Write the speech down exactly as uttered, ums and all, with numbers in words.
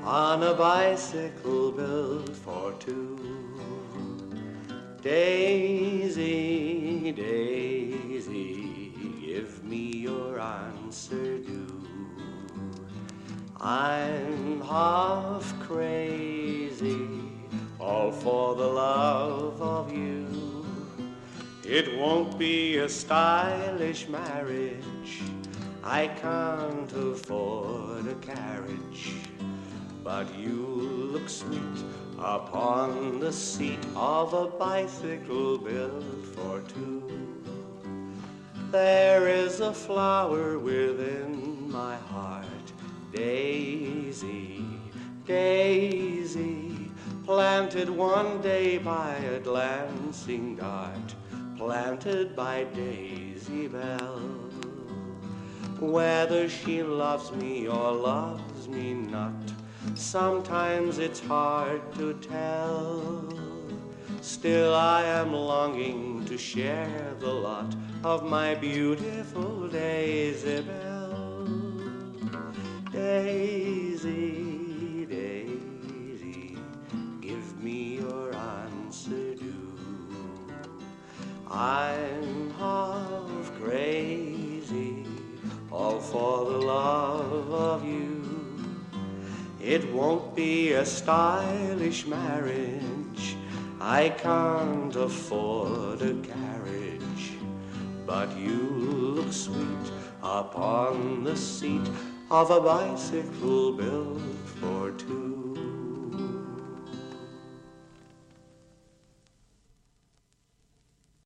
on a bicycle built for two. Daisy, Daisy, give me your answer, do. I'm half crazy, all for the love of you. It won't be a stylish marriage, I can't afford a carriage, but you look sweet upon the seat of a bicycle built for two. There is a flower within my heart, Daisy, Daisy, planted one day by a glancing dart, planted by Daisy Bell. Whether she loves me or loves me not, sometimes it's hard to tell. Still I am longing to share the lot of my beautiful Daisy Bell. Daisy, Daisy, give me your answer, do. I'm half crazy, all for the love of you. It won't be a stylish marriage, I can't afford a carriage, but you look sweet upon the seat of a bicycle built for two.